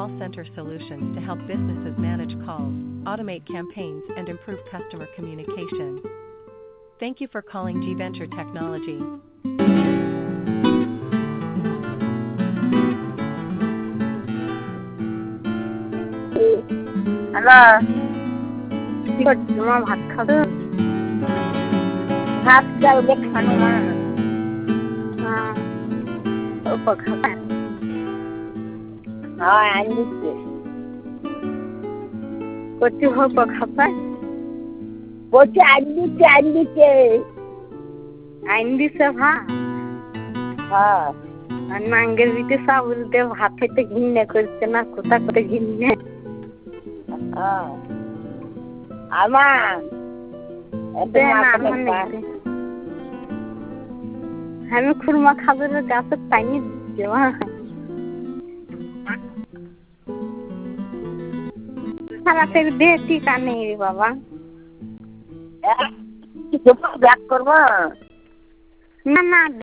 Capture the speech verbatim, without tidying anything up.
call center solutions to help businesses manage calls, automate campaigns, and improve customer communication. Thank you for calling G Venture Technology. Hello কি করছো মা ভাত খাবে ভাত ডাল দিয়ে খানো মা হ্যাঁ অল্প খাবে হ্যাঁ আনদিচ্ছে কচি অল্প খাবে কচি আনদিচ্ছে আনদিচ্ছে আনদিচ্ছে ভাত হ্যাঁ আর নাঙ্গের দিতে সাবুল দিয়ে ভাত খেতে ঘৃণা করছে না কোথা করে ঘৃণা আমা আমি খুরমা খাবার গাছের পানি দিচ্ছি মা খারাপের দেহ টিকা নেই রে বাবা ব্যাক করবো না না